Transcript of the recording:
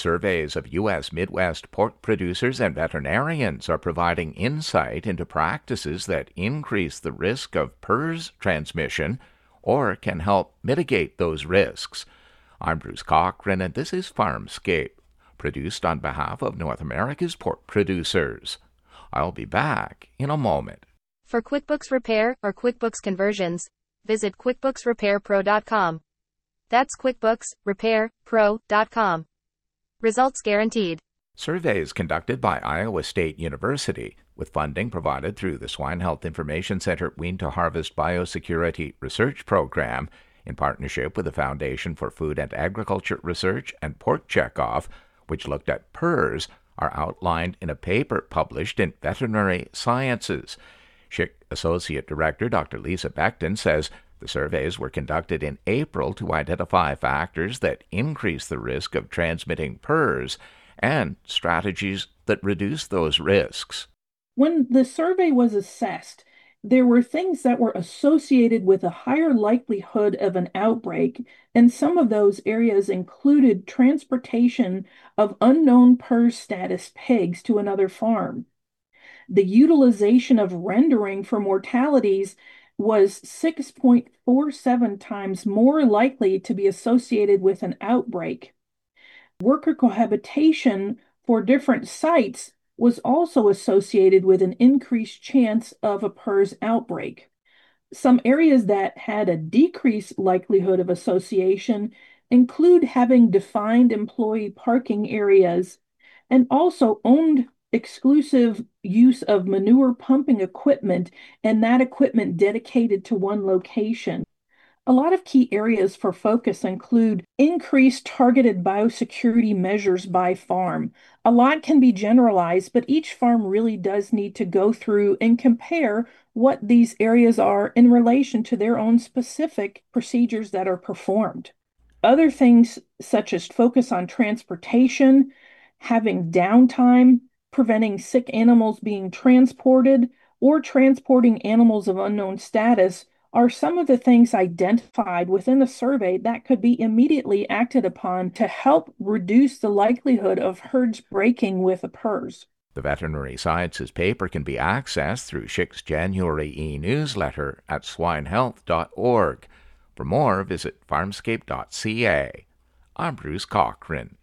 Surveys of U.S. Midwest pork producers and veterinarians are providing insight into practices that increase the risk of PRRS transmission or can help mitigate those risks. I'm Bruce Cochran, and this is Farmscape, produced on behalf of North America's pork producers. I'll be back in a moment. For QuickBooks Repair or QuickBooks Conversions, visit QuickBooksRepairPro.com. That's QuickBooksRepairPro.com. Results guaranteed. Surveys conducted by Iowa State University, with funding provided through the Swine Health Information Center Wean to Harvest Biosecurity Research Program, in partnership with the Foundation for Food and Agriculture Research and Pork Checkoff, which looked at PRRS, are outlined in a paper published in Veterinary Sciences. SHIC Associate Director Dr. Lisa Becton says the surveys were conducted in April to identify factors that increase the risk of transmitting PRRS and strategies that reduce those risks. When the survey was assessed, there were things that were associated with a higher likelihood of an outbreak, and some of those areas included transportation of unknown PRRS status pigs to another farm. The utilization of rendering for mortalities was 6.47 times more likely to be associated with an outbreak. Worker cohabitation for different sites was also associated with an increased chance of a PRRS outbreak. Some areas that had a decreased likelihood of association include having defined employee parking areas and also owned exclusive use of manure pumping equipment and that equipment dedicated to one location. A lot of key areas for focus include increased targeted biosecurity measures by farm. A lot can be generalized, but each farm really does need to go through and compare what these areas are in relation to their own specific procedures that are performed. Other things such as focus on transportation, having downtime, preventing sick animals being transported, or transporting animals of unknown status are some of the things identified within the survey that could be immediately acted upon to help reduce the likelihood of herds breaking with a PRRS. The Veterinary Sciences paper can be accessed through SHIC's January e-newsletter at swinehealth.org. For more, visit farmscape.ca. I'm Bruce Cochran.